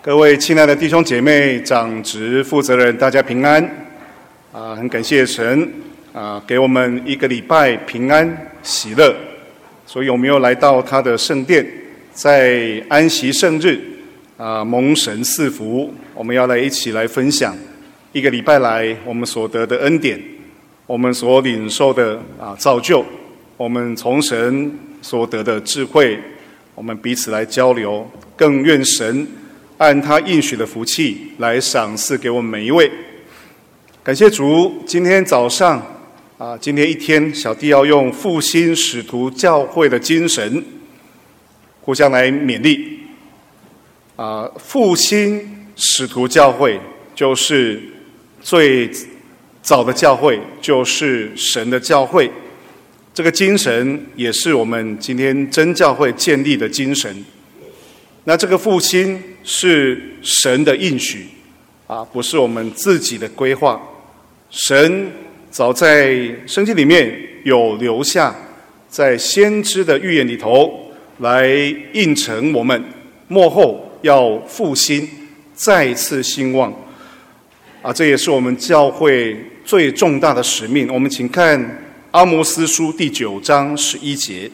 各位亲爱的弟兄姐妹、长职负责人，大家平安。很感谢神给我们一个礼拜平安喜乐，所以我们又来到他的圣殿，在安息圣日蒙神赐福，我们要一起来分享一个礼拜来我们所得的恩典，我们所领受的造就，我们从神所得的智慧，我们彼此来交流，更愿神按他应许的福气来赏赐给我们每一位。感谢主，今天早上今天一天，小弟要用复兴使徒教会的精神互相来勉励。复兴使徒教会就是最早的教会，就是神的教会，这个精神也是我们今天真教会建立的精神。那这个复兴是神的应许不是我们自己的规划。神早在圣经里面有留下，在先知的预言里头来应承我们末后要复兴，再一次兴旺这也是我们教会最重大的使命。我们请看阿摩司书第9章11节。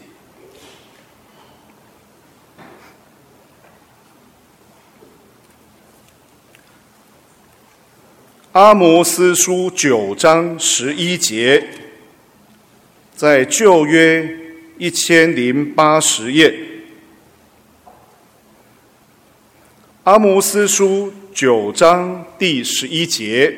阿摩司书9章11节，在旧约1080页。阿摩司书9章第11节，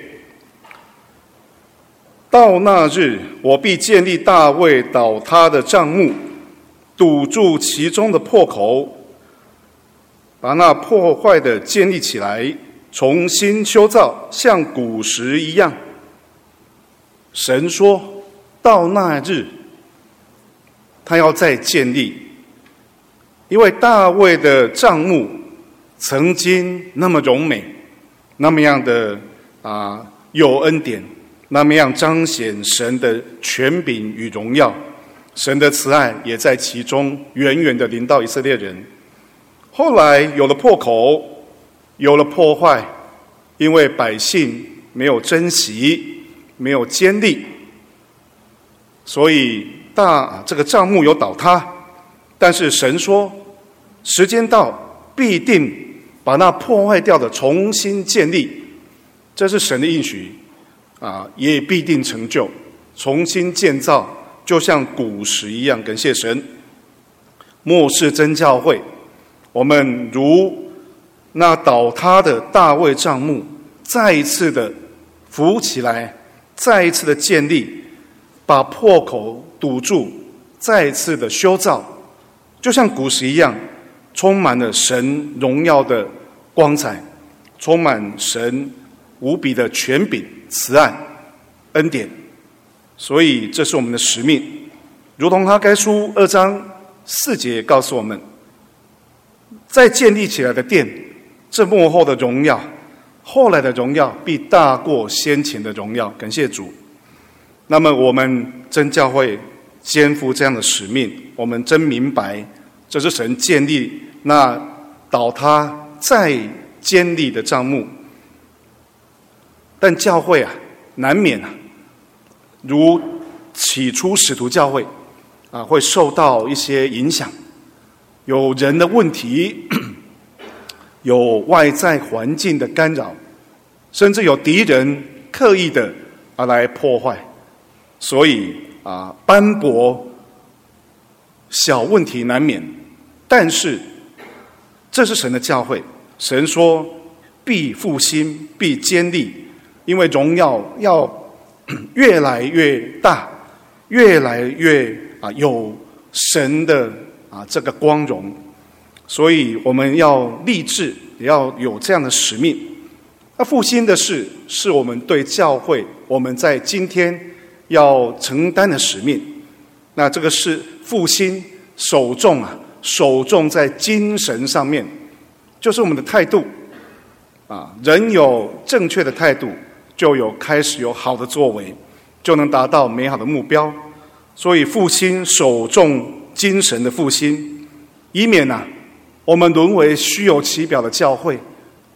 到那日，我必建立大卫倒塌的帐幕，堵住其中的破口，把那破坏的建立起来，重新修造，像古时一样。神说，到那日，他要再建立，因为大卫的帐幕曾经那么荣美，那么样的有恩典，那么样彰显神的权柄与荣耀，神的慈爱也在其中远远的临到以色列人。后来有了破口，有了破坏，因为百姓没有珍惜，没有坚立，所以这个帐幕有倒塌。但是神说，时间到，必定把那破坏掉的重新建立，这是神的应许也必定成就，重新建造，就像古时一样。感谢神。末世真教会，我们如那倒塌的大卫帐幕，再一次的扶起来，再一次的建立，把破口堵住，再一次的修造，就像古时一样，充满了神荣耀的光彩，充满神无比的权柄、慈爱、恩典。所以这是我们的使命，如同哈该书2章4节告诉我们，在建立起来的殿，这末后的荣耀，后来的荣耀必大过先前的荣耀。感谢主。那么我们真教会肩负这样的使命，我们真明白，这是神建立那倒塌再建立的帐幕。但教会难免如起初使徒教会会受到一些影响，有人的问题，有外在环境的干扰，甚至有敌人刻意的来破坏。所以斑驳小问题难免，但是这是神的教会，神说必复兴，必坚立，因为荣耀要越来越大，越来越有神的这个光荣。所以我们要立志，也要有这样的使命。那复兴的事是我们对教会，我们在今天要承担的使命。那这个是复兴，首重在精神上面，就是我们的态度人有正确的态度，就开始有好的作为，就能达到美好的目标。所以复兴首重精神的复兴，以免我们沦为虚有其表的教会，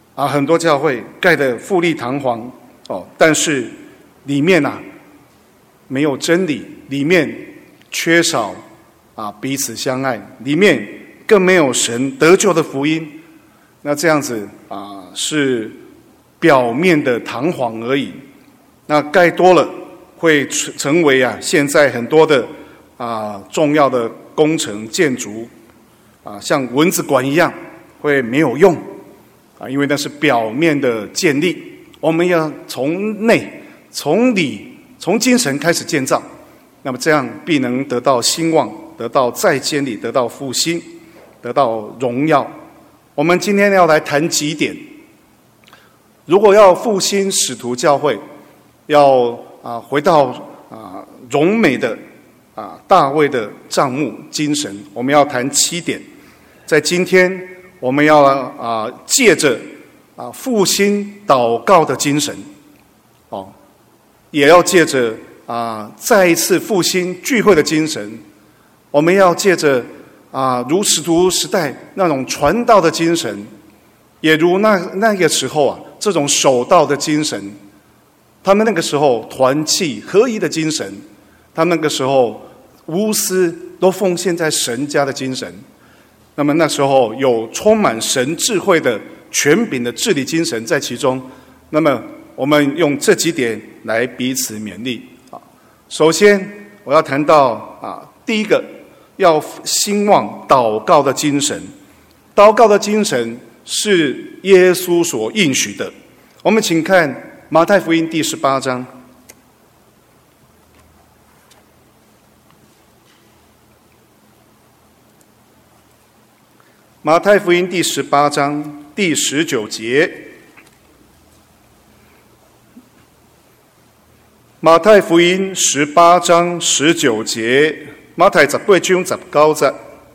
很多教会盖得富丽堂皇但是里面没有真理，里面缺少彼此相爱，里面更没有神得救的福音。那这样子是表面的堂皇而已。那盖多了会成为现在很多的重要的工程建筑像蚊子馆一样会没有用因为那是表面的建立。我们要从内、从里、从精神开始建造，那么这样必能得到兴旺，得到再建立，得到复兴，得到荣耀。我们今天要来谈几点。如果要复兴使徒教会，要回到荣美的大卫的帐幕精神，我们要谈7点。在今天我们要借着复兴祷告的精神也要借着再一次复兴聚会的精神，我们要借着如使徒时代那种传道的精神，也如那个时候这种守道的精神，他们那个时候团契合一的精神，他们那个时候无私都奉献在神家的精神，那么那时候有充满神智慧的权柄的治理精神在其中。那么我们用这几点来彼此勉励。首先我要谈到第一个，要兴旺祷告的精神。祷告的精神是耶稣所应许的。我们请看马太福音第18章。马太福音第18章第19节。马太福音18章19节，马太18章19节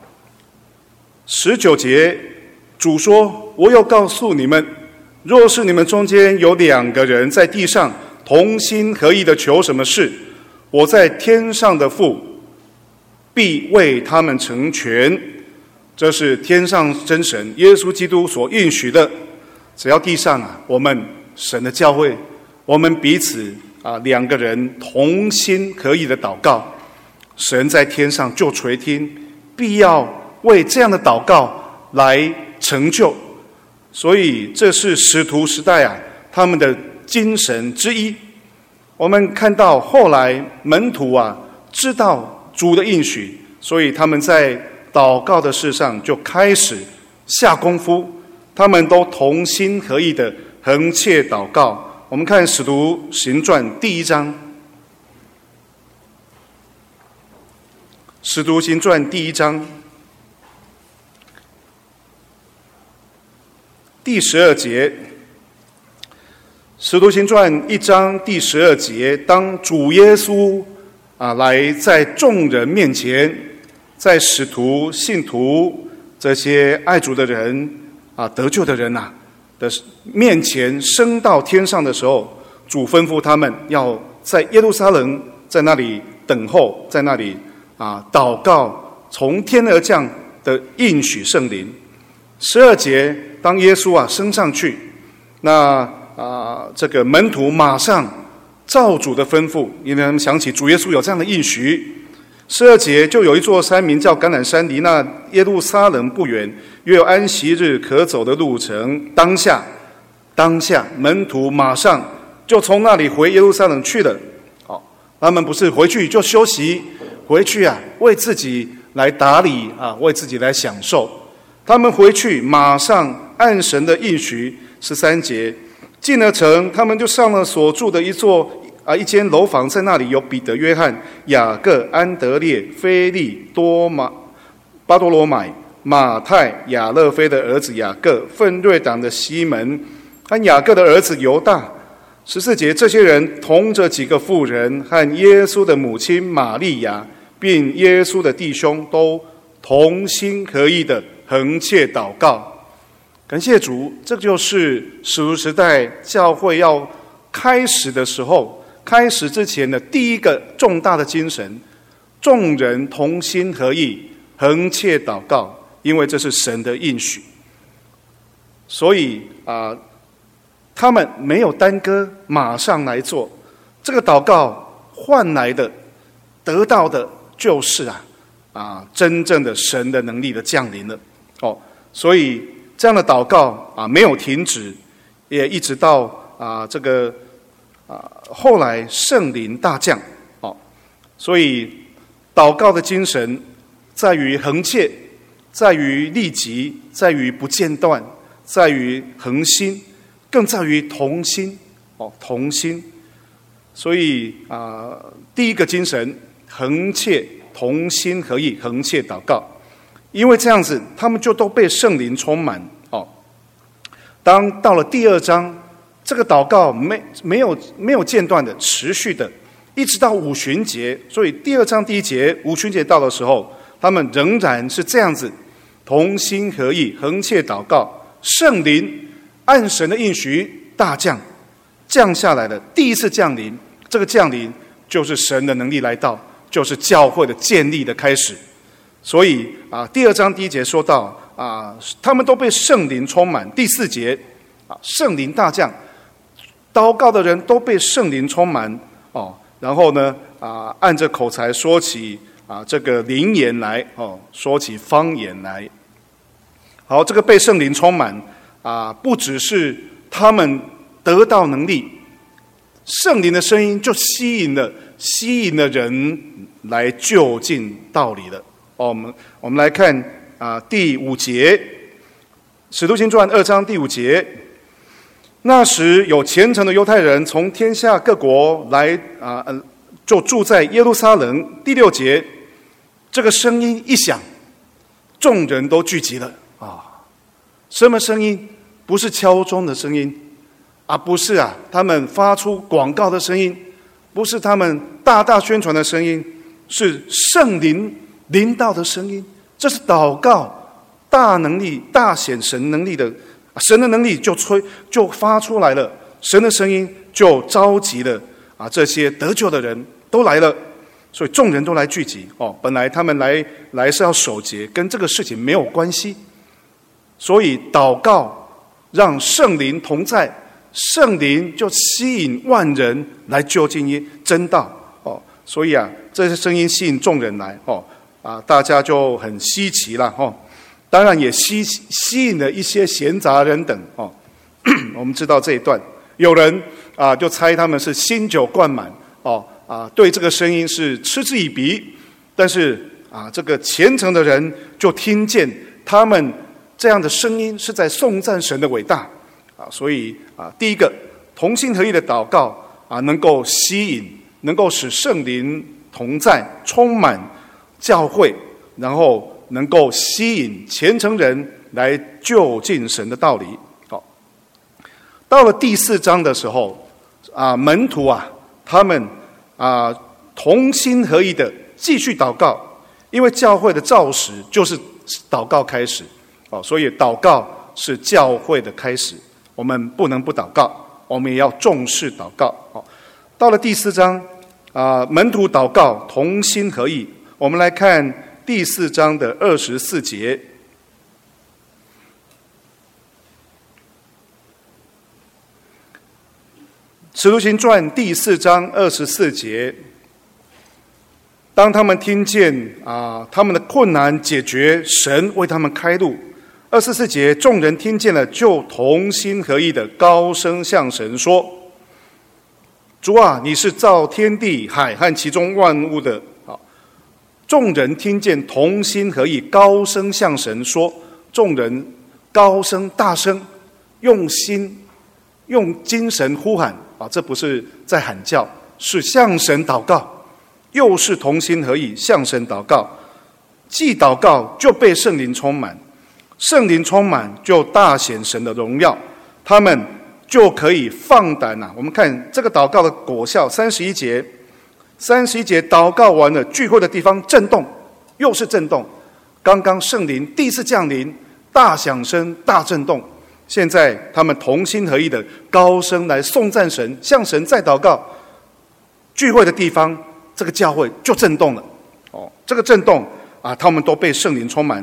，19节，主说：“我要告诉你们，若是你们中间有2个人在地上同心合意的求什么事，我在天上的父必为他们成全。”这是天上真神耶稣基督所应许的。只要地上我们神的教会，我们彼此2个人同心合意的祷告，神在天上就垂听，必要为这样的祷告来成就。所以这是使徒时代他们的精神之一。我们看到后来门徒知道主的应许，所以他们在祷告的事上就开始下功夫，他们都同心合意的横切祷告。我们看使徒行传第1章，使徒行传第1章第12节，使徒行传1章第12节，当主耶稣来在众人面前，在使徒、信徒这些爱主的人得救的人的面前升到天上的时候，主吩咐他们要在耶路撒冷，在那里等候，在那里祷告从天而降的应许圣灵。12节，当耶稣升上去，那这个门徒马上照主的吩咐，因为他们想起主耶稣有这样的应许。12节，就有一座山名叫橄榄山，离那耶路撒冷不远，约有安息日可走的路程。当下门徒马上就从那里回耶路撒冷去了。他们不是回去就休息，回去为自己来打理为自己来享受。他们回去马上按神的应许。13节，进了城，他们就上了所住的一间楼房，在那里有彼得、约翰、雅各、安德烈、腓利、巴多罗买、马太、亚勒菲的儿子雅各、奋锐党的西门和雅各的儿子犹大。14节，这些人同着几个妇人和耶稣的母亲玛利亚，并耶稣的弟兄，都同心合意的横切祷告。感谢主，这就是使徒时代教会要开始的时候，开始之前的第一个重大的精神，众人同心合意横切祷告，因为这是神的应许。 所以他们没有耽搁，马上来做这个祷告，换来的、得到的就是真正的神的能力的降临了。所以这样的祷告没有停止，也一直到后来圣灵大降。所以祷告的精神在于恒切，在于立即，在于不间断，在于恒心，更在于同心。同心。所以第一个精神，恒切同心合意，恒切祷告。因为这样子，他们就都被圣灵充满。当到了第二章，这个祷告没有间断的，持续的，一直到五旬节。所以第二章第一节，五旬节到的时候，他们仍然是这样子，同心合意，恒切祷告。圣灵按神的应许大降下来的，第一次降临。这个降临就是神的能力来到，就是教会的建立的开始。所以第二章第一节说到他们都被圣灵充满。第四节圣灵大降，祷告的人都被圣灵充满。然后呢按着口才说起这个灵言来，说起方言来。好，这个被圣灵充满不只是他们得到能力，圣灵的声音就吸引了人来就近道理了。我们来看第5节，使徒行传2章第5节。那时有虔诚的犹太人从天下各国来就住在耶路撒冷。第6节，这个声音一响，众人都聚集了。什么声音？不是敲钟的声音不是他们发出广告的声音，不是他们大大宣传的声音，是圣灵临到的声音。这是祷告大能力，大显神能力的，神的能力就发出来了，神的声音就召集了这些得救的人都来了。所以众人都来聚集。本来他们来是要守节，跟这个事情没有关系。所以祷告让圣灵同在，圣灵就吸引万人来就近真道。所以这些声音吸引众人来。大家就很稀奇了。当然也吸引了一些闲杂人等。我们知道这一段，有人就猜他们是新酒灌满。对这个声音是嗤之以鼻。但是这个虔诚的人就听见他们这样的声音是在颂赞神的伟大。所以第一个同心合意的祷告能够吸引，能够使圣灵同在，充满教会，然后能够吸引虔诚人来就近神的道理。到了第4章的时候门徒他们同心合意的继续祷告，因为教会的肇始就是祷告开始。所以祷告是教会的开始，我们不能不祷告，我们也要重视祷告。到了第4章门徒祷告同心合意。我们来看第4章的24节。使徒行传第4章24节，当他们听见他们的困难解决，神为他们开路。24节，众人听见了，就同心合意的高声向神说：主你是造天地海和其中万物的。众人听见，同心合意，高声向神说。众人高声大声，用精神呼喊。这不是在喊叫，是向神祷告，又是同心合意向神祷告。既祷告就被圣灵充满，圣灵充满就大显神的荣耀，他们就可以放胆我们看这个祷告的果效。31节祷告完了，聚会的地方震动，又是震动。刚刚圣灵第一次降临，大响声，大震动。现在他们同心合意的高声来颂赞神，向神再祷告，聚会的地方这个教会就震动了。这个震动他们都被圣灵充满，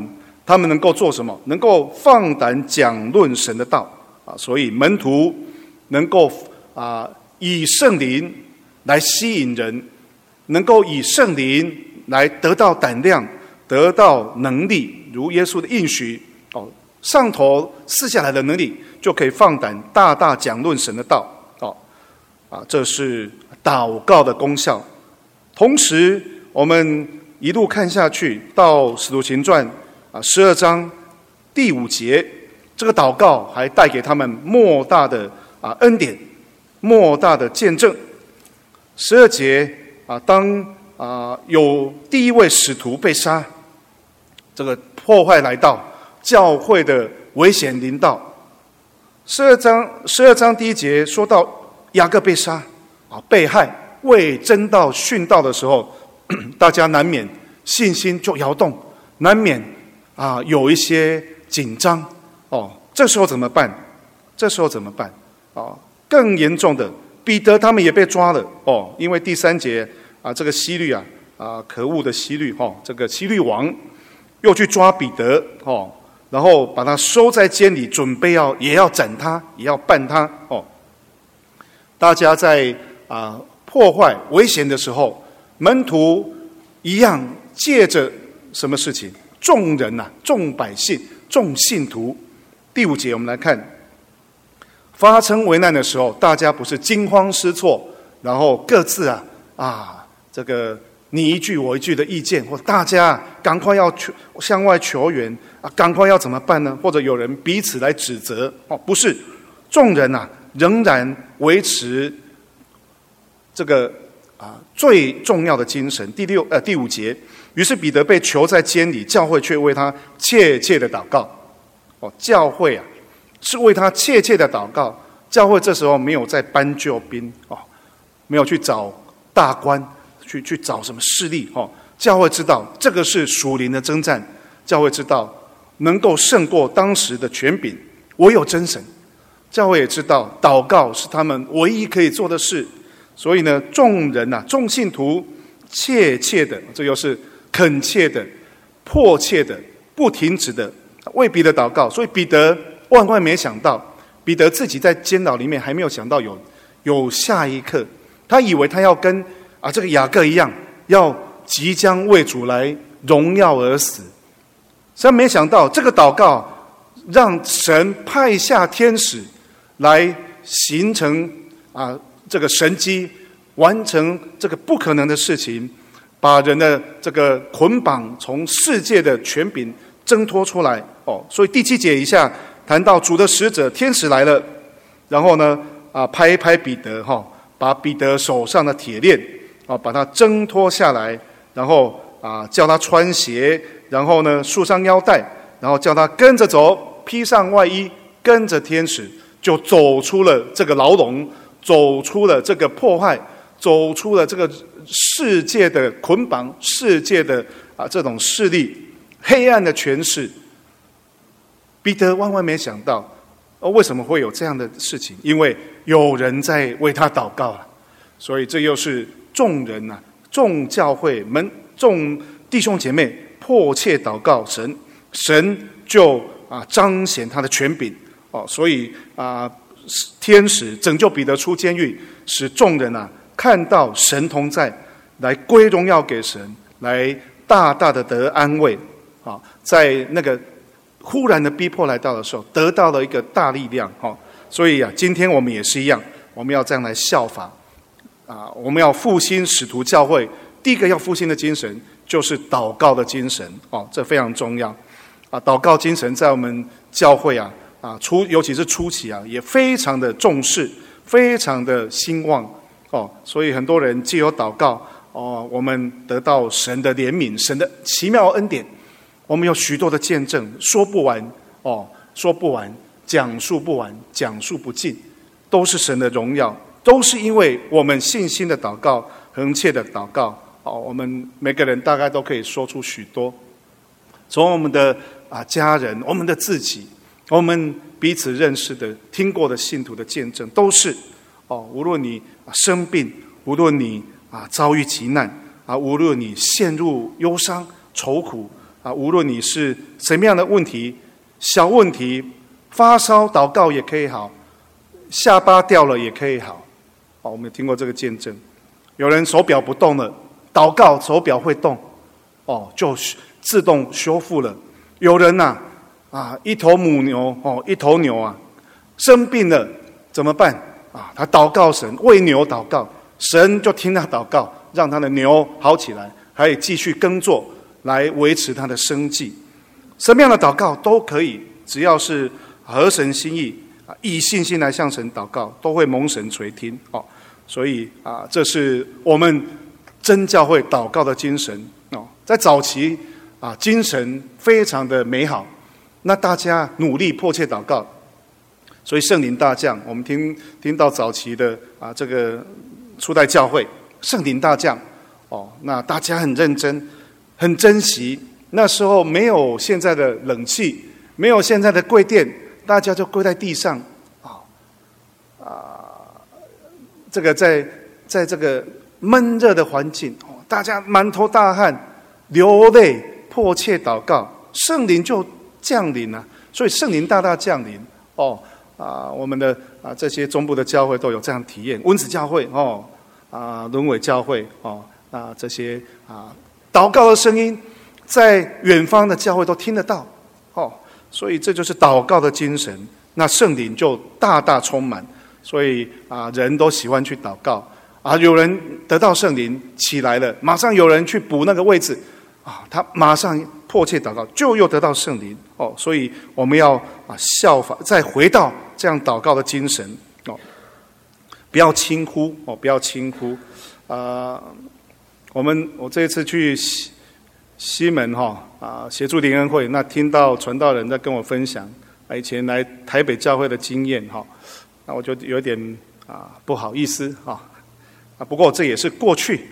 他们能够做什么？能够放胆讲论神的道啊！所以门徒能够以圣灵来吸引人，能够以圣灵来得到胆量，得到能力，如耶稣的应许上头赐下来的能力，就可以放胆大大讲论神的道这是祷告的功效。同时，我们一路看下去，到使徒行传12章第5节，这个祷告还带给他们莫大的恩典，莫大的见证。12节当有第一位使徒被杀，这个破坏来到，教会的危险临到。12章第1节说到雅各被杀被害，为真道殉道的时候，大家难免信心就摇动，难免有一些紧张这时候怎么办？更严重的，彼得他们也被抓了因为第3节这个希律可恶的希律这个希律王又去抓彼得然后把他收在监里，准备也要斩他，也要办他大家在破坏危险的时候，门徒一样借着什么事情？众人众百姓，众信徒。第5节我们来看，发生危难的时候，大家不是惊慌失措，然后各自这个你一句我一句的意见，或大家赶快要向外求援赶快要怎么办呢？或者有人彼此来指责不是，众人仍然维持这个最重要的精神。第5节，于是彼得被囚在监里，教会却为他切切的祷告教会是为他切切的祷告。教会这时候没有在搬救兵没有去找大官，去找什么势力教会知道这个是属灵的征战，教会知道能够胜过当时的权柄唯有真神。教会也知道祷告是他们唯一可以做的事，所以呢，众人众信徒切切的，这又是恳切的、迫切的、不停止的为彼得祷告。所以彼得万万没想到，彼得自己在监牢里面还没有想到有下一刻，他以为他要跟这个雅各一样，要即将为主来荣耀而死。但没想到这个祷告让神派下天使来形成这个神迹，完成这个不可能的事情，把人的这个捆绑从世界的权柄挣脱出来所以第7节以下谈到主的使者天使来了，然后呢拍一拍彼得把彼得手上的铁链把他挣脱下来，然后叫他穿鞋，然后呢束上腰带，然后叫他跟着走，披上外衣，跟着天使就走出了这个牢笼，走出了这个破坏，走出了这个世界的捆绑，世界的这种势力，黑暗的权势。彼得万万没想到为什么会有这样的事情？因为有人在为他祷告所以这又是众人众教会众弟兄姐妹迫切祷告神，神就彰显他的权柄所以天使拯救彼得出监狱，使众人看到神同在，来归荣耀给神，来大大的得安慰在那个忽然的逼迫来到的时候，得到了一个大力量所以今天我们也是一样，我们要这样来效法我们要复兴使徒教会。第一个要复兴的精神就是祷告的精神这非常重要祷告精神在我们教会尤其是初期也非常的重视，非常的兴旺所以很多人藉由祷告我们得到神的怜悯，神的奇妙恩典。我们有许多的见证，说不完说不完，讲述不完，讲述不尽，都是神的荣耀，都是因为我们信心的祷告，恒切的祷告我们每个人大概都可以说出许多，从我们的家人，我们的自己，我们彼此认识的、听过的信徒的见证，都是无论你生病，无论你遭遇急难无论你陷入忧伤愁苦无论你是什么样的问题，小问题，发烧祷告也可以好，下巴掉了也可以好。我们有听过这个见证，有人手表不动了，祷告手表会动，就自动修复了。有人一头母牛一头牛生病了怎么办他祷告神，为牛祷告，神就听他祷告，让他的牛好起来，还可以继续耕作来维持他的生计。什么样的祷告都可以，只要是合神心意以信心来向神祷告，都会蒙神垂听所以这是我们真教会祷告的精神在早期精神非常的美好，那大家努力迫切祷告，所以圣灵大降。我们听到早期的这个初代教会圣灵大降那大家很认真很珍惜。那时候没有现在的冷气，没有现在的跪垫，大家就跪在地上这个在这个闷热的环境大家满头大汗流泪迫切祷告，圣灵就降临了。所以圣灵大大降临我们的这些中部的教会都有这样体验，温子教会伦伟教会这些祷告的声音在远方的教会都听得到所以这就是祷告的精神，那圣灵就大大充满。所以人都喜欢去祷告有人得到圣灵起来了，马上有人去补那个位置他马上迫切祷告，就又得到圣灵所以我们要效法，再回到这样祷告的精神不要轻忽不要轻忽我这一次去西门协助灵恩会，那听到传道人在跟我分享以前来台北教会的经验那我就有点不好意思不过这也是过去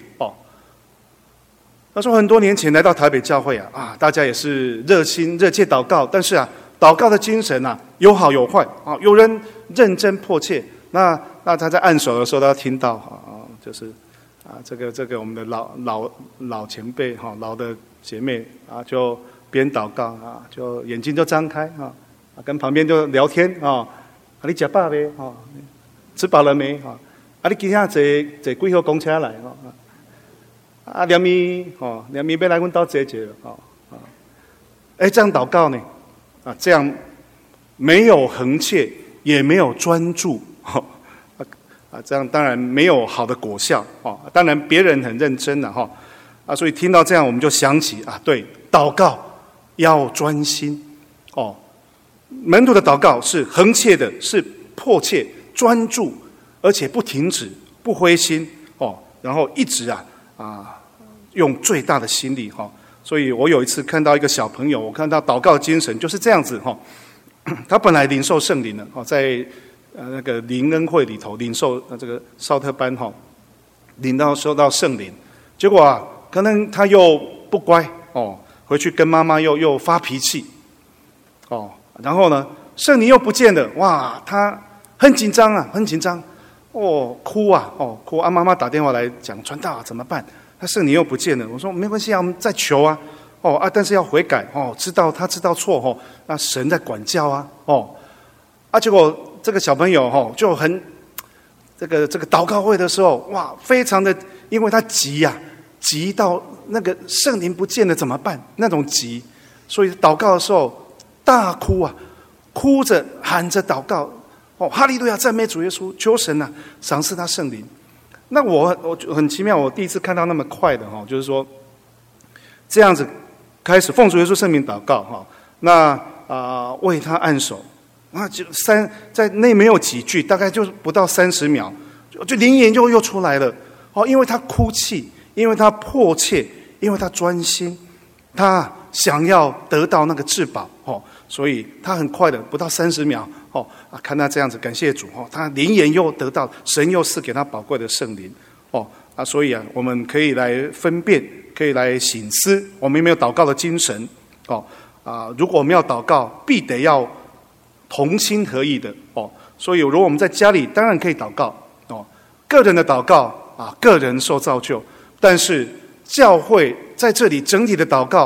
他说很多年前来到台北教会大家也是热心热切祷告，但是祷告的精神有好有坏有人认真迫切，那他在按手的时候，他听到就是这个我们的老前辈老的姐妹就边祷告就眼睛就张开跟旁边就聊天你吃饱没吃饱了没你今天坐几号公车来连咪要来阮家坐坐了这样祷告呢这样没有恒切，也没有专注这样当然没有好的果效当然别人很认真了所以听到这样我们就想起对，祷告要专心门徒的祷告是恒切的，是迫切专注，而且不停止不灰心然后一直用最大的心力所以我有一次看到一个小朋友，我看到祷告精神就是这样子他本来领受圣灵了在那个灵恩会里头领受这个少特班收到圣灵，结果可能他又不乖回去跟妈妈又发脾气然后呢圣灵又不见了，哇他很紧张很紧张哭哭妈妈打电话来讲传道怎么办，他圣灵又不见了。我说没关系我们再求但是要悔改他知道错那神在管教结果这个小朋友就很这个祷告会的时候哇非常的，因为他急到那个圣灵不见了怎么办那种急，所以祷告的时候大哭哭着喊着祷告哈利路亚赞美主耶稣，求神赏赐他圣灵。那我很奇妙，我第一次看到那么快的就是说这样子开始奉主耶稣圣名祷告那为他按手，那就在那没有几句，大概就不到30秒，就灵言就又出来了因为他哭泣，因为他迫切，因为他专心，他想要得到那个至宝所以他很快的不到30秒看他这样子，感谢主他灵言又得到，神又赐给他宝贵的圣灵所以我们可以来分辨，可以来省思，我们有没有祷告的精神如果我们要祷告，必得要同心合意的所以如果我们在家里当然可以祷告个人的祷告个人受造就，但是教会在这里整体的祷告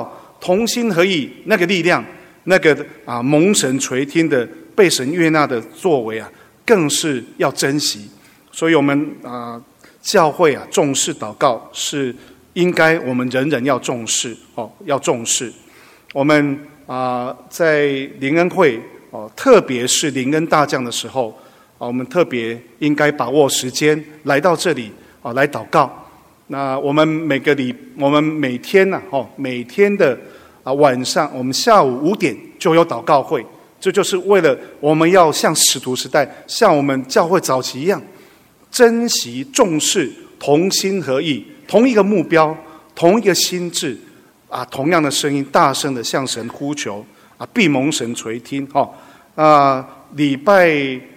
同心合意那个力量，那个蒙神垂听的被神悦纳的作为更是要珍惜。所以我们教会重视祷告，是应该我们人人要重视要重视。我们在灵恩会特别是灵恩大降的时候我们特别应该把握时间来到这里来祷告。那我们每天每天的晚上，我们下午5点就有祷告会，这就是为了我们要像使徒时代，像我们教会早期一样，珍惜重视，同心合意，同一个目标，同一个心志同样的声音，大声的向神呼求必蒙神垂听礼拜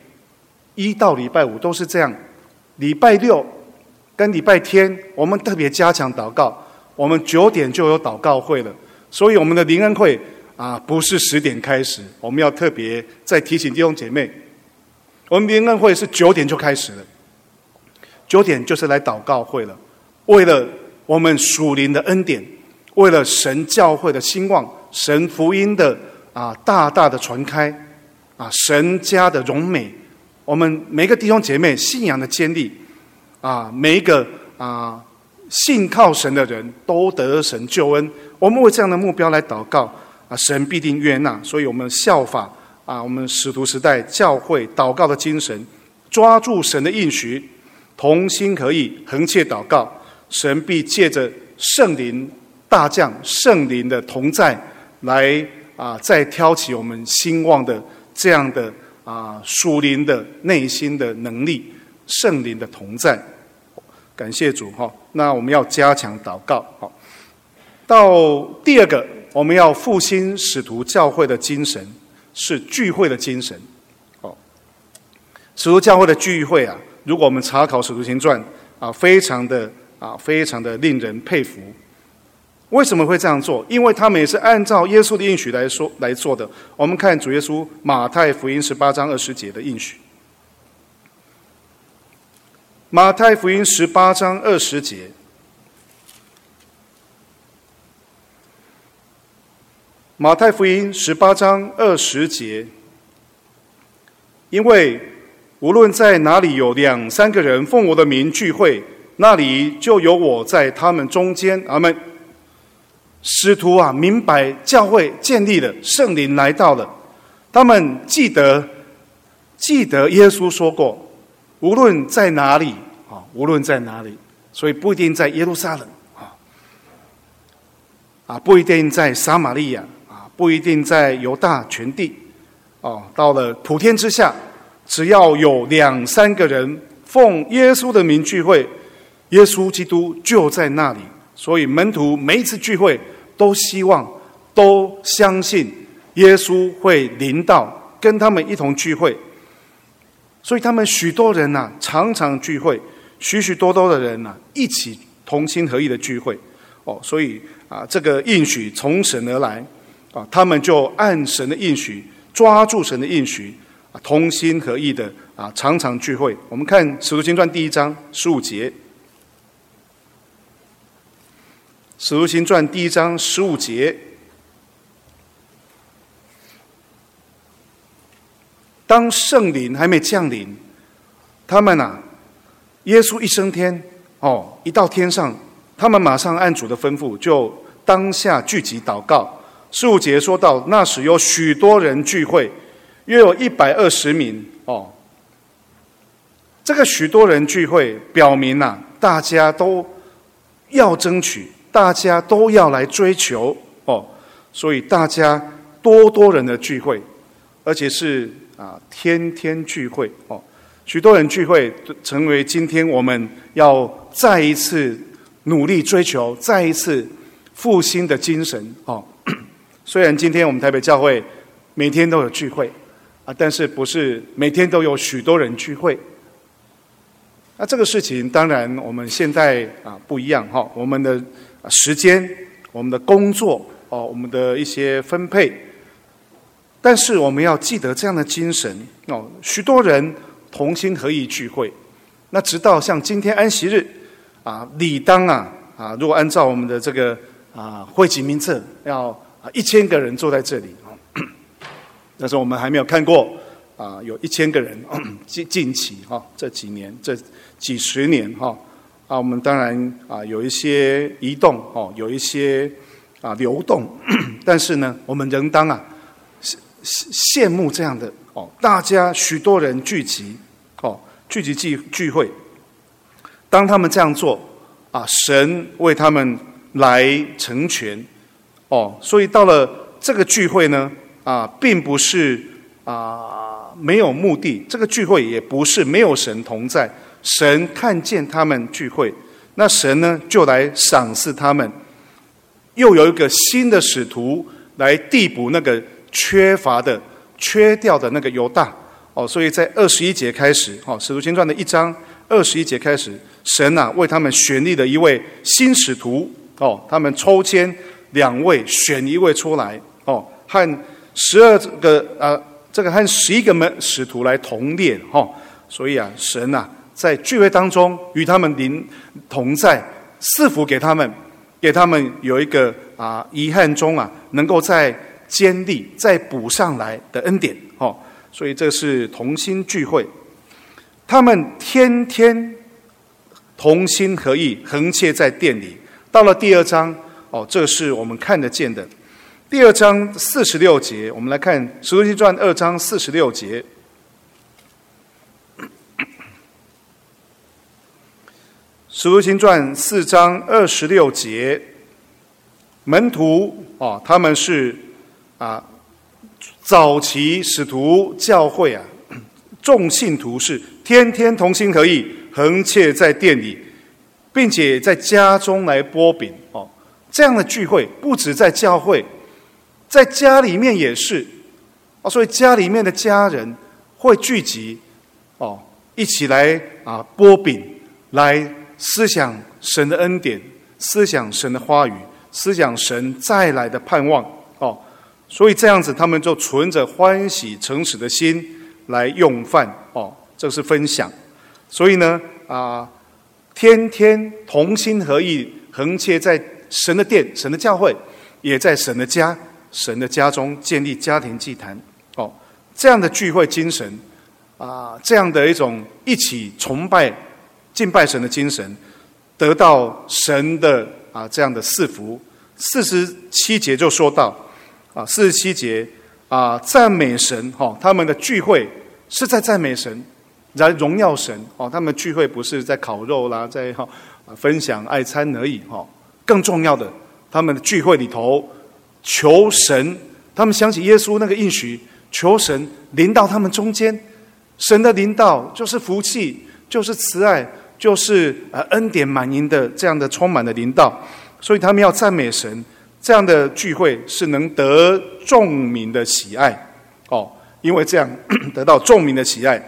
1到礼拜5都是这样，礼拜6跟礼拜天我们特别加强祷告，我们9点就有祷告会了。所以我们的灵恩会不是10点开始，我们要特别再提醒弟兄姐妹，我们灵恩会是9点就开始了，9点就是来祷告会了，为了我们属灵的恩典，为了神教会的兴旺，神福音的大大的传开神家的荣美，我们每个弟兄姐妹信仰的坚立每一个信靠神的人都得神救恩。我们为这样的目标来祷告神必定悦纳。所以我们效法我们使徒时代教会祷告的精神，抓住神的应许，同心合意，恒切祷告，神必借着圣灵大降，圣灵的同在来再挑起我们兴旺的这样的属灵的内心的能力，圣灵的同在。感谢主那我们要加强祷告到第二个，我们要复兴使徒教会的精神，是聚会的精神使徒教会的聚会如果我们查考使徒行传非常的令人佩服。为什么会这样做？因为他们也是按照耶稣的应许来做的。我们看主耶稣马太福音18章20节的应许。马太福音18章20节，马太福音18章20节，因为无论在哪里有2、3个人奉我的名聚会，那里就有我在他们中间。阿们。使徒明白教会建立了，圣灵来到了，他们记得耶稣说过，无论在哪里无论在哪里，所以不一定在耶路撒冷不一定在撒玛利亚不一定在犹大全地到了普天之下，只要有2、3个人奉耶稣的名聚会，耶稣基督就在那里。所以门徒每一次聚会都希望都相信耶稣会临到，跟他们一同聚会。所以他们许多人常常聚会，许多的人一起同心合意的聚会所以这个应许从神而来他们就按神的应许，抓住神的应许同心合意的常常聚会。我们看使徒行传第1章15节，使徒行传第1章15节，当圣灵还没降临，他们耶稣一升天一到天上，他们马上按主的吩咐，就当下聚集祷告。15节说到，那时有许多人聚会，约有120名这个许多人聚会表明大家都要争取，大家都要来追求所以大家多人的聚会，而且是天天聚会许多人聚会，成为今天我们要再一次努力追求，再一次复兴的精神虽然今天我们台北教会每天都有聚会但是不是每天都有许多人聚会。那这个事情当然我们现在不一样我们的时间，我们的工作我们的一些分配，但是我们要记得这样的精神许多人同心合意聚会。那直到像今天安息日理当如果按照我们的这个会集名册，要1000个人坐在这里。但是我们还没有看过有1000个人近期这几年这几十年我们当然有一些移动有一些流动，但是呢，我们仍当羡慕这样的大家许多人聚集聚会。当他们这样做神为他们来成全所以到了这个聚会呢并不是没有目的，这个聚会也不是没有神同在。神看见他们聚会，那神呢就来赏赐他们，又有一个新的使徒来递补那个缺掉的那个犹大所以在21节开始使徒行传的1章21节开始，神为他们选立了一位新使徒他们抽签2位选1位出来和12个这个和11个使徒来同列所以神在聚会当中与他们同在，赐福给他们有一个遗憾中能够再坚立再补上来的恩典所以这是同心聚会，他们天天同心合意横切在殿里。到了第2章这是我们看得见的。第2章46节，我们来看《使徒行传》2章46节。《使徒行传》4章26节，门徒他们是早期使徒教会众信徒是天天同心合意横切在殿里，并且在家中来擘饼这样的聚会不止在教会，在家里面也是所以家里面的家人会聚集一起来擘饼，来思想神的恩典，思想神的话语，思想神再来的盼望所以这样子他们就存着欢喜诚实的心来用饭这是分享。所以呢天天同心合意横切在神的殿，神的教会，也在神的家中建立家庭祭坛这样的聚会精神这样的一种一起崇拜敬拜神的精神，得到神的这样的赐福。47节就说到47节赞美神他们的聚会是在赞美神，来荣耀神他们聚会不是在烤肉啦，在分享爱餐而已更重要的，他们的聚会里头求神，他们想起耶稣那个应许，求神临到他们中间。神的临到就是福气，就是慈爱，就是恩典满盈的这样的充满的临到。所以他们要赞美神，这样的聚会是能得众民的喜爱因为这样得到众民的喜爱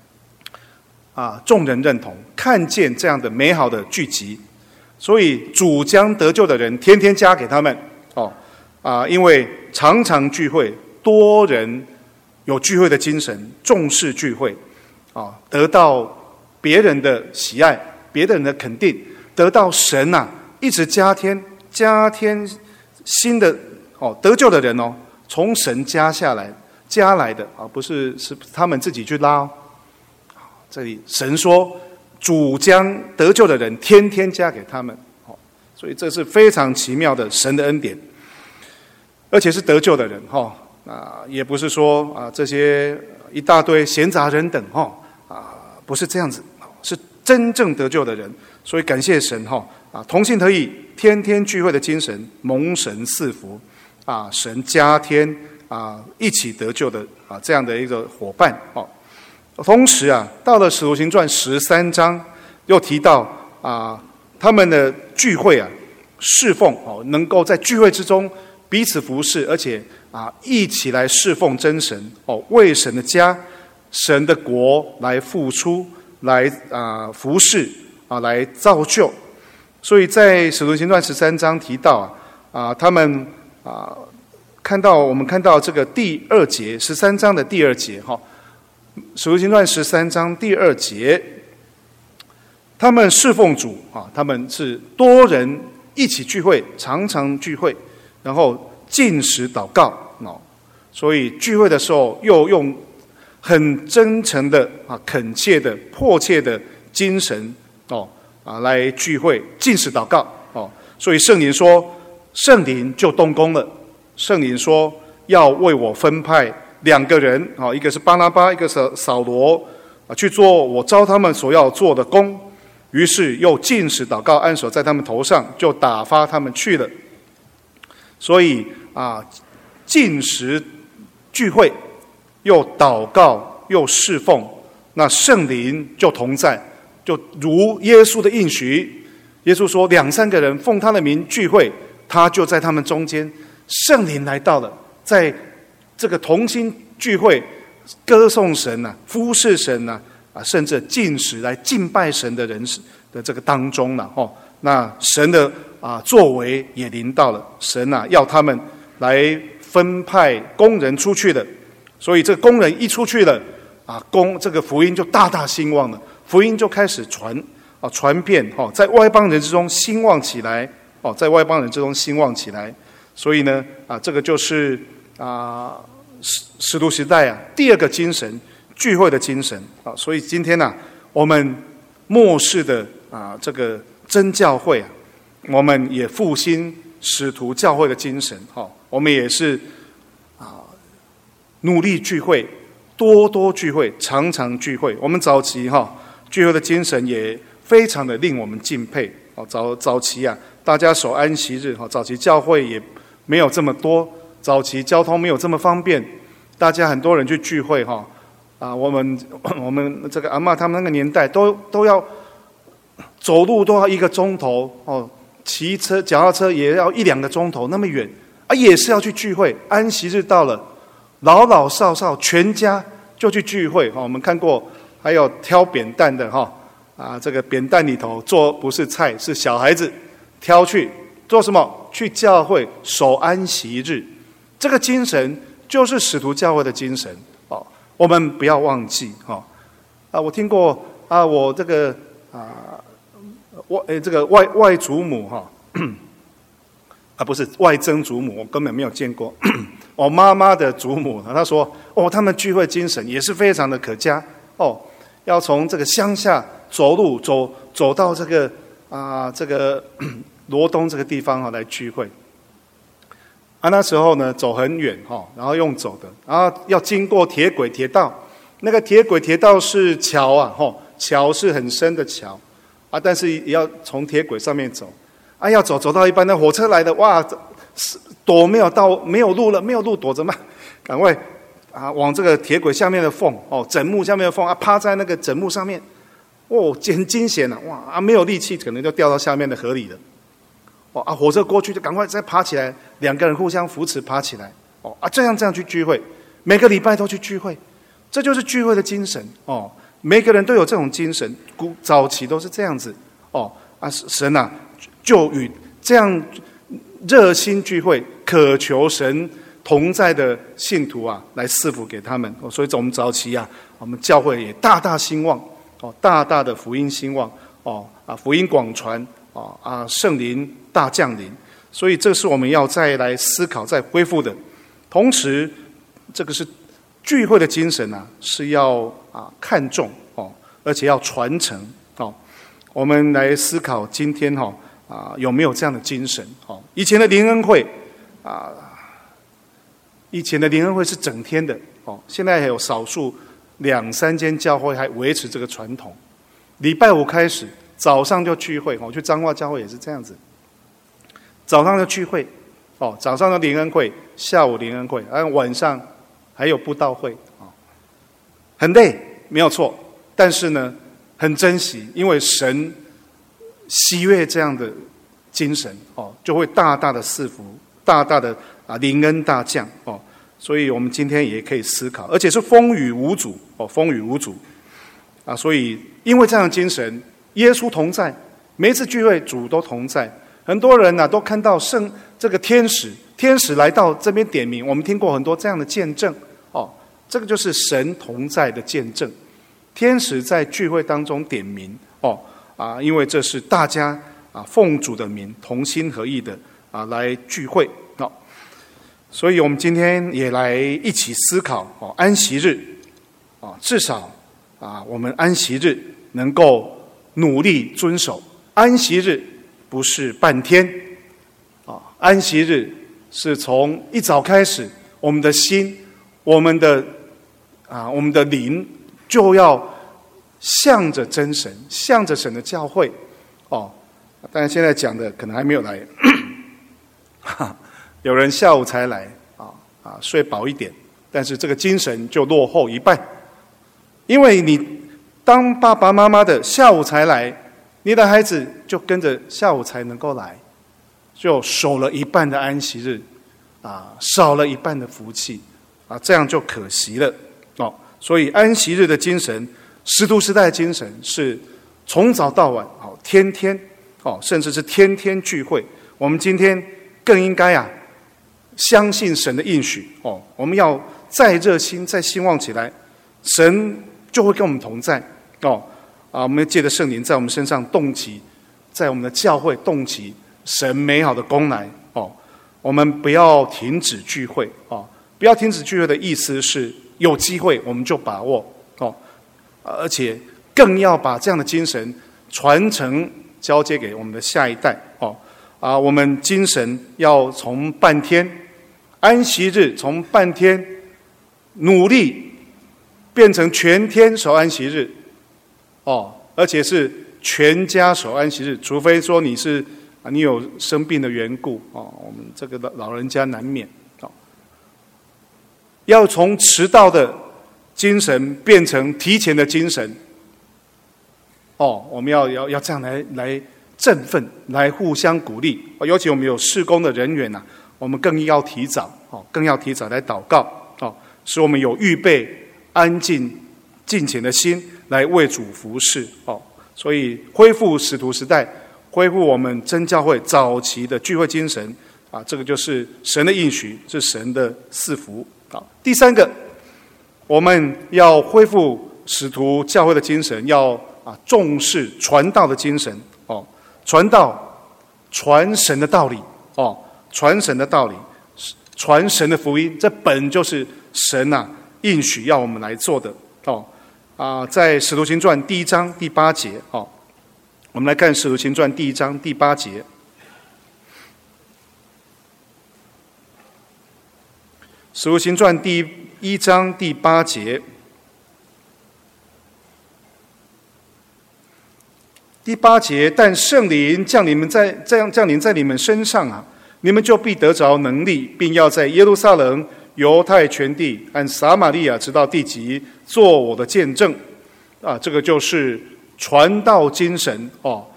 众人认同，看见这样的美好的聚集，所以主将得救的人天天加给他们因为常常聚会，多人有聚会的精神，重视聚会得到别人的喜爱，别人的肯定，得到神一直加添新的得救的人从神加来的不是他们自己去拉这里神说主将得救的人天天加给他们所以这是非常奇妙的神的恩典，而且是得救的人也不是说这些一大堆闲杂人等不是这样子，是真正得救的人。所以感谢神同心合意天天聚会的精神，蒙神赐福神加添一起得救的这样的一个伙伴同时到了使徒行传13章又提到他们的聚会侍奉能够在聚会之中彼此服侍，而且一起来侍奉真神为神的家神的国来付出，来服侍来造就。所以在使徒行传13章提到他们我们看到这个第2节13章的第2节使徒行传13章第2节，他们侍奉主他们是多人一起聚会，常常聚会，然后禁食祷告所以聚会的时候又用很真诚的恳切的迫切的精神来聚会禁食祷告所以圣灵说，圣灵就动工了。圣灵说要为我分派2个人一个是巴拿巴，一个是扫罗去做我召他们所要做的工。于是又禁食祷告，按手在他们头上，就打发他们去了。所以禁食聚会，又祷告，又侍奉，那圣灵就同在，就如耶稣的应许。耶稣说2、3个人奉他的名聚会，他就在他们中间。圣灵来到了，在这个同心聚会歌颂神服侍神甚至禁食来敬拜神的人的这个当中那神的作为也临到了。神要他们来分派工人出去的，所以这个工人一出去了这个福音就大大兴旺了，福音就开始传遍在外邦人之中兴旺起来在外邦人之中兴旺起来。所以呢这个就是使徒时代第2个精神，聚会的精神所以今天我们末世的这个真教会我们也复兴使徒教会的精神我们也是努力聚会，多多聚会，常常聚会。我们早期聚会的精神也非常的令我们敬佩早期大家守安息日早期教会也没有这么多，早期交通没有这么方便，大家很多人去聚会我们这个阿嬷他们那个年代都要走路都要1个钟头骑车脚踏车也要1、2个钟头那么远也是要去聚会。安息日到了，老老少少全家就去聚会我们看过，还有挑扁担的这个扁担里头做不是菜，是小孩子挑去做什么？去教会守安息日。这个精神就是使徒教会的精神我们不要忘记我听过我这个这个外祖母不是外曾祖母，我根本没有见过我妈妈的祖母她说他们聚会精神也是非常的可嘉要从这个乡下走路走到这个这个罗东这个地方来聚会那时候呢走很远然后用走的，然后要经过铁轨铁道，那个铁轨铁道是桥桥是很深的桥但是也要从铁轨上面走要走到一半，那火车来的躲没有路了，没有路躲着嘛，赶快往这个铁轨下面的缝枕木下面的缝趴在那个枕木上面很惊险没有力气可能就掉到下面的河里了火车过去就赶快再爬起来，2个人互相扶持爬起来这样去聚会，每个礼拜都去聚会，这就是聚会的精神每个人都有这种精神，早期都是这样子神就与这样热心聚会渴求神同在的信徒来赐福给他们所以我们早期我们教会也大大兴旺大大的福音兴旺福音广传圣灵大降临。所以这是我们要再来思考再恢复的。同时这个是聚会的精神是要看重而且要传承我们来思考今天有没有这样的精神以前的灵恩会是整天的现在还有少数2、3间教会还维持这个传统，礼拜5开始早上就聚会去彰化教会也是这样子，早上就聚会早上的灵恩会，下午灵恩会，晚上还有布道会很累没有错，但是呢很珍惜，因为神喜悦这样的精神就会大大的赐福，大大的灵恩大降所以我们今天也可以思考，而且是风雨无阻风雨无阻所以因为这样的精神，耶稣同在，每一次聚会主都同在。很多人都看到这个天使来到这边点名，我们听过很多这样的见证这个就是神同在的见证。天使在聚会当中点名因为这是大家奉主的名同心合意的来聚会。所以我们今天也来一起思考安息日至少我们安息日能够努力遵守。安息日不是半天安息日是从一早开始，我们的心，我们的灵就要向着真神，向着神的教会当然现在讲的可能还没有来有人下午才来睡饱一点，但是这个精神就落后一半。因为你当爸爸妈妈的下午才来，你的孩子就跟着下午才能够来，就守了一半的安息日少了一半的福气这样就可惜了所以安息日的精神，使徒时代的精神是从早到晚天天甚至是天天聚会。我们今天更应该相信神的应许我们要再热心再兴旺起来，神就会跟我们同在我们借着圣灵在我们身上动起，在我们的教会动起神美好的功来我们不要停止聚会不要停止聚会的意思是有机会我们就把握而且更要把这样的精神传承交接给我们的下一代我们精神要从半天安息日，从半天努力变成全天守安息日而且是全家守安息日，除非说你有生病的缘故我们这个老人家难免要从迟到的精神变成提前的精神我们要这样来振奋，来互相鼓励尤其我们有事工的人员我们更要提早来祷告使我们有预备安静敬虔的心来为主服事所以恢复使徒时代，恢复我们真教会早期的聚会精神这个就是神的应许，是神的赐福第三个，我们要恢复使徒教会的精神，要重视传道的精神传道，传神的道理传神的道理，传神的福音，这本就是神应许要我们来做的在使徒行传第1章第8节我们来看使徒行传第1章第8节。使徒行传第1章第8节，第8节，但圣灵降临在你们身上你们就必得着能力，并要在耶路撒冷、犹太全地、按撒玛利亚直到地极，做我的见证这个就是传道精神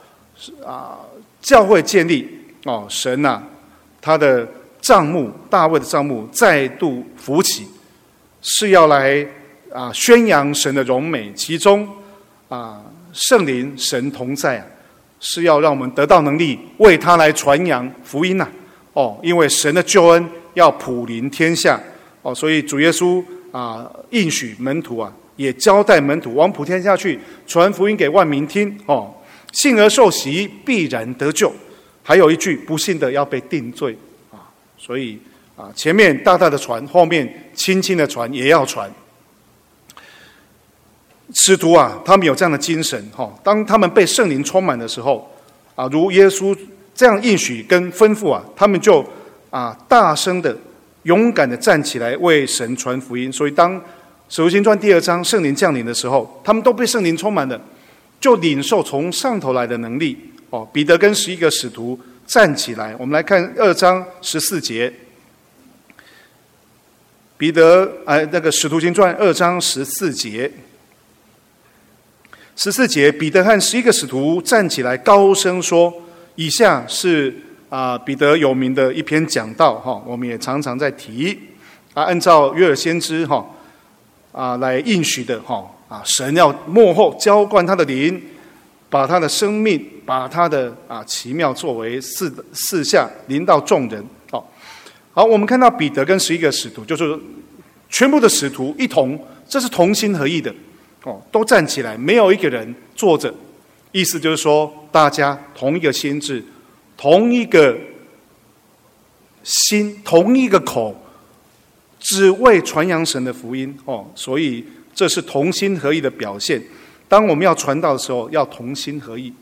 教会建立神他的帐幕，大卫的帐幕再度浮起，是要来宣扬神的荣美，其中圣灵神同在是要让我们得到能力为他来传扬福音因为神的救恩要普临天下所以主耶稣应许门徒也交代门徒往普天下去，传福音给万民听信而受洗必然得救，还有一句不信的要被定罪所以前面大大的传，后面轻轻的传也要传。使徒他们有这样的精神当他们被圣灵充满的时候如耶稣这样应许跟吩咐他们就大声的勇敢的站起来为神传福音。所以当使徒行传第2章圣灵降临的时候，他们都被圣灵充满了，就领受从上头来的能力彼得跟11个使徒站起来，我们来看2章14节。彼得那个使徒行传2章14节，14节，彼得和11个使徒站起来，高声说：“以下是彼得有名的一篇讲道我们也常常在提按照约珥先知来应许的神要末后浇灌他的灵，把他的生命，把他的奇妙作为四下临到众人。好，我们看到彼得跟11个使徒，就是全部的使徒一同，这是同心合意的都站起来，没有一个人坐着意思就是说，大家同一个心志，同一个心，同一个口，只为传扬神的福音所以这是同心合意的表现。当我们要传道的时候，要同心合意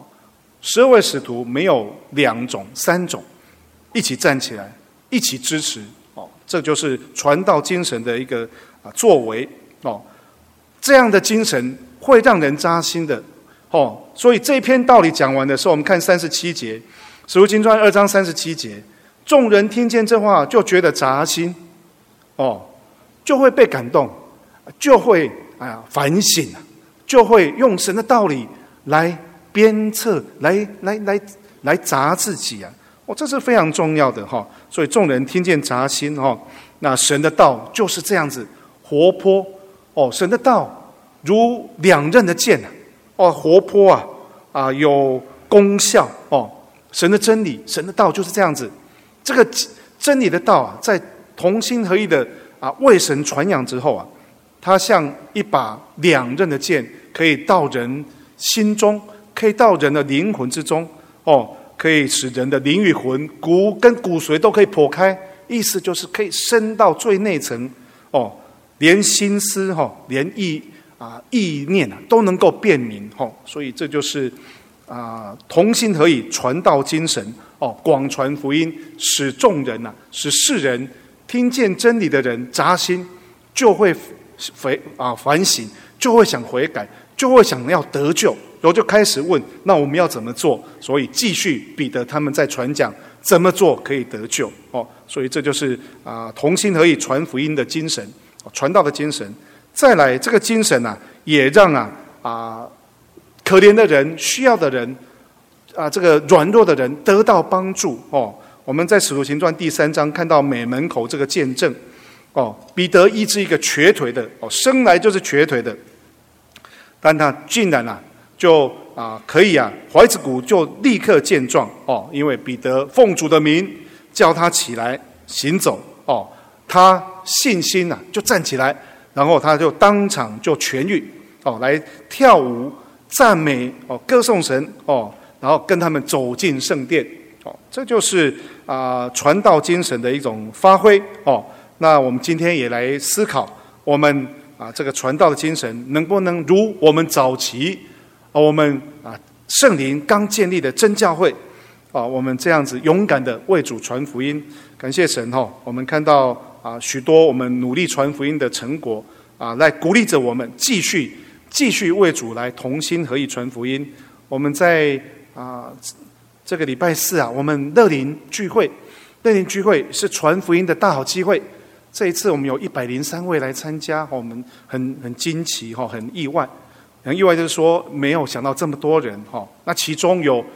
12位使徒没有2种、3种，一起站起来，一起支持这就是传道精神的一个作为这样的精神会让人扎心的所以这篇道理讲完的时候，我们看37节，使徒行传2章37节，众人听见这话就觉得扎心就会被感动，就会反省，就会用神的道理来鞭策，来砸自己这是非常重要的所以众人听见扎心那神的道就是这样子活泼神的道如两刃的剑活泼有功效神的真理，神的道就是这样子。这个真理的道在同心合意的为神传扬之后它像一把两刃的剑，可以到人心中，可以到人的灵魂之中可以使人的灵与魂、骨跟骨髓都可以剖开，意思就是可以深到最内层连心思连意念都能够辨明所以这就是同心合意传道精神广传福音，使众人使世人听见真理的人扎心，就会反省，就会想悔改，就会想要得救，然后就开始问那我们要怎么做。所以继续彼得他们在传讲怎么做可以得救所以这就是同心合意传福音的精神，传道的精神。再来这个精神也让可怜的人、需要的人这个软弱的人得到帮助我们在使徒行传第3章看到美门口这个见证彼得医治一个瘸腿的生来就是瘸腿的，但他竟然就可以踝子骨就立刻健壮因为彼得奉主的名叫他起来行走他信心就站起来，然后他就当场就痊愈来跳舞赞美歌颂神然后跟他们走进圣殿这就是传道精神的一种发挥那我们今天也来思考，我们这个传道的精神能不能如我们早期我们圣灵刚建立的真教会我们这样子勇敢的为主传福音。感谢神我们看到许多我们努力传福音的成果来鼓励着我们继续为主来同心合意传福音。我们在这个礼拜4我们乐龄聚会是传福音的大好机会。这一次我们有103位来参加我们很惊奇很意外就是说没有想到这么多人那其中有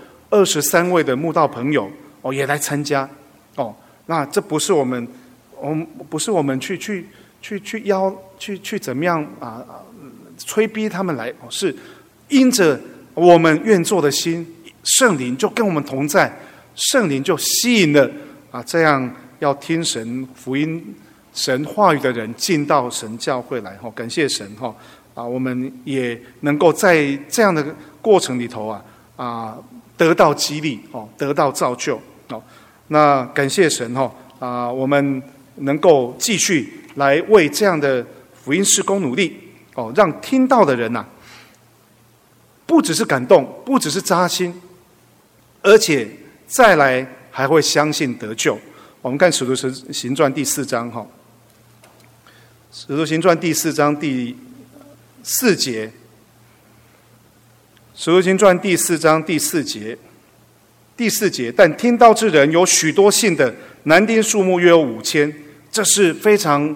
23位的慕道朋友也来参加那这不是我们去怎么样催逼他们来是因着我们愿做的心，圣灵就跟我们同在，圣灵就吸引了这样要听神福音神话语的人进到神教会来感谢神我们也能够在这样的过程里头得到激励得到造就那感谢神我们能够继续来为这样的福音事工努力让听到的人不只是感动，不只是扎心，而且再来还会相信得救。我们看使徒行传第4章使徒行传第4章第4节，使徒行传第4章第4节，但听道之人有许多信的，男丁数目约有5000，这是非常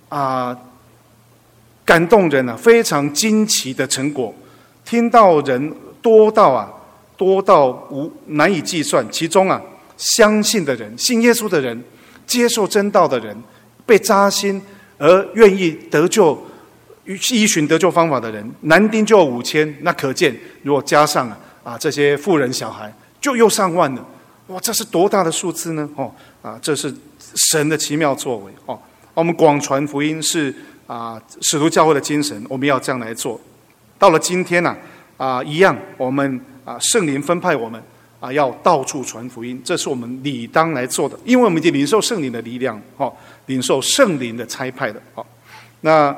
感动人非常惊奇的成果。听到人多到难以计算，其中相信的人、信耶稣的人、接受真道的人、被扎心而愿意得救、依循得救方法的人，男丁就有5000，那可见如果加上这些妇人小孩，就又上万了。哇，这是多大的数字呢？这是神的奇妙作为我们广传福音是使徒教会的精神，我们要这样来做。到了今天一样，我们圣灵分派我们要到处传福音，这是我们理当来做的，因为我们已经领受圣灵的力量，领受圣灵的差派的。那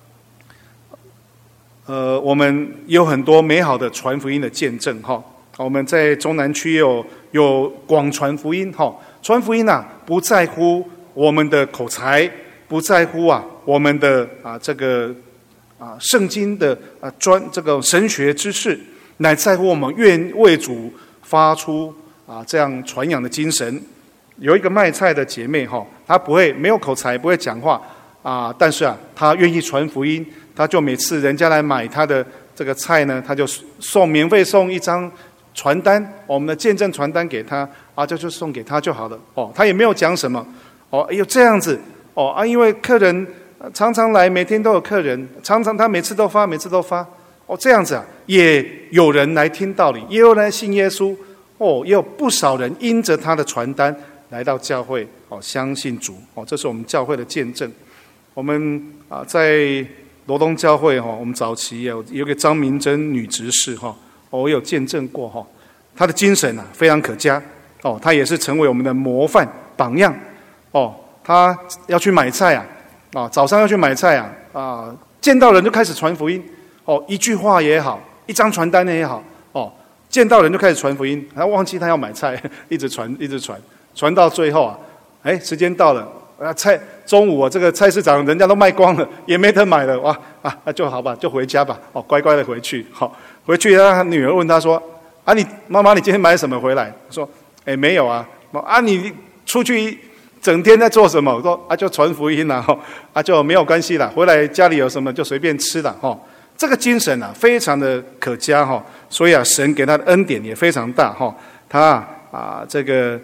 我们有很多美好的传福音的见证哈。我们在中南区有广传福音哈，传福音不在乎我们的口才，不在乎我们的这个圣经的这个神学知识，乃在乎我们愿为主发出这样传扬的精神。有一个卖菜的姐妹哈，她没有口才，不会讲话但是她愿意传福音，她就每次人家来买她的这个菜呢，她就免费送一张传单，我们的见证传单给她就送给她就好了她也没有讲什么这样子因为客人常常来，每天都有客人，常常他每次都发这样子也有人来听道理，也有人来信耶稣也有不少人因着他的传单来到教会相信主这是我们教会的见证。我们在罗东教会我们早期有个张明珍女执事我有见证过她的精神非常可嘉她也是成为我们的模范榜样她要去买菜早上要去买菜见到人就开始传福音一句话也好，一张传单也好见到人就开始传福音，他忘记他要买菜，一直传到最后时间到了中午这个菜市场人家都卖光了，也没得买了那就好吧，就回家吧乖乖的回去回去他女儿问他说妈妈你今天买什么回来？说没有你出去整天在做什么？我说就传福音就没有关系啦，回来家里有什么就随便吃啦这个精神非常的可嘉所以神给他的恩典也非常大他这个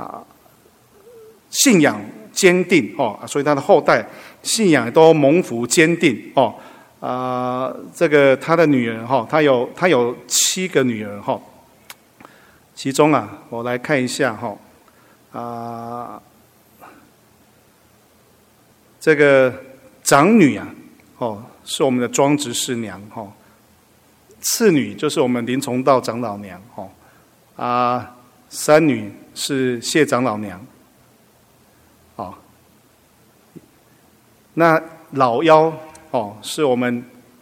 信仰坚定所以他的后代信仰都蒙福坚定这个他的女儿他有7个女儿其中我来看一下这个长女是我们的庄执事娘次女就是我们林崇道长老娘三女是谢长老娘那老幺是我们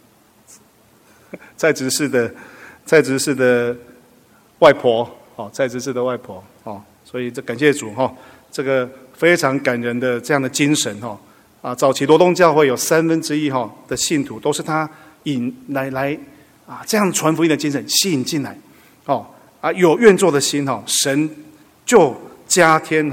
在执事的外婆在执事的外婆所以这感谢主这个非常感人的这样的精神早期罗东教会有1/3的信徒都是他来这样传福音的精神吸引进来有愿做的心神就加添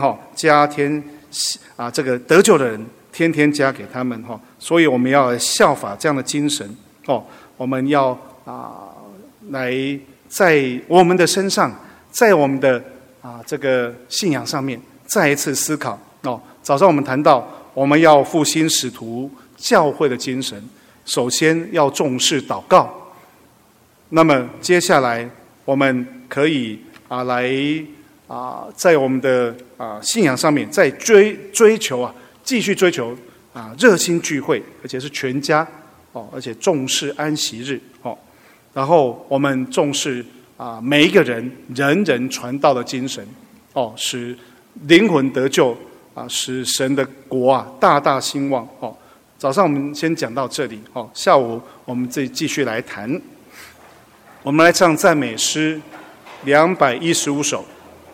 这个得救的人天天加给他们所以我们要效法这样的精神我们要来在我们的身上，在我们的这个信仰上面再一次思考早上我们谈到我们要复兴使徒教会的精神，首先要重视祷告，那么接下来我们可以来在我们的信仰上面再追求继续追求热心聚会，而且是全家而且重视安息日然后我们重视每一个人人人传道的精神使灵魂得救使神的国大大兴旺早上我们先讲到这里下午我们继续来谈。我们来唱赞美诗215首。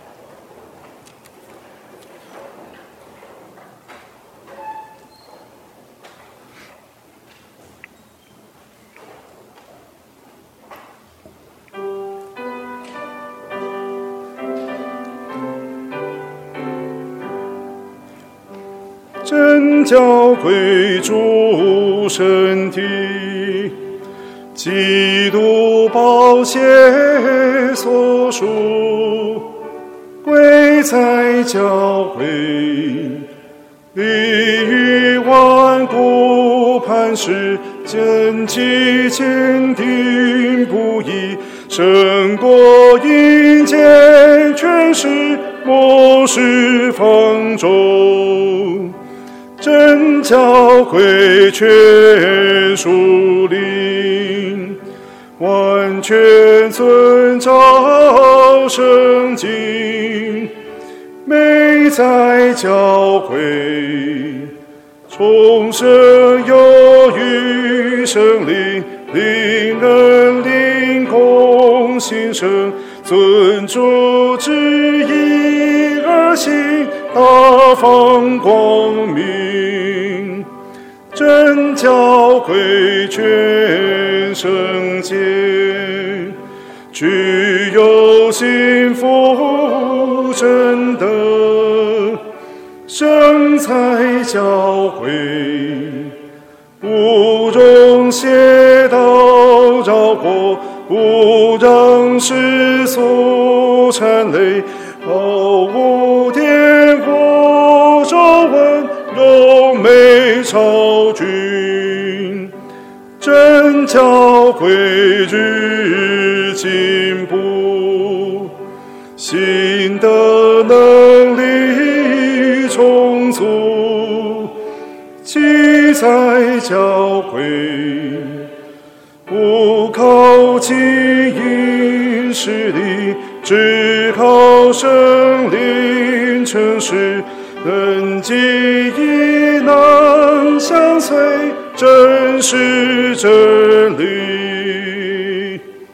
真教会主身体，基督宝血所属，贵在教会，立于万古磐石，坚记坚定不移，胜过阴间权势，末世方舟。真教会全属灵， 完全遵照圣经，美在教诲，重生有余生灵，灵恩灵共新生，遵主旨意而行，大放光明，真教诲全圣洁，具有幸福真德，生财教诲，不容邪道扰国，不让世俗谄累，毫无颠覆皱纹，柔美超君，真教诲日进步，新的能力充足，记载教诲，不靠金银势力，只靠圣灵诚实，人机亦难相随，真实真理。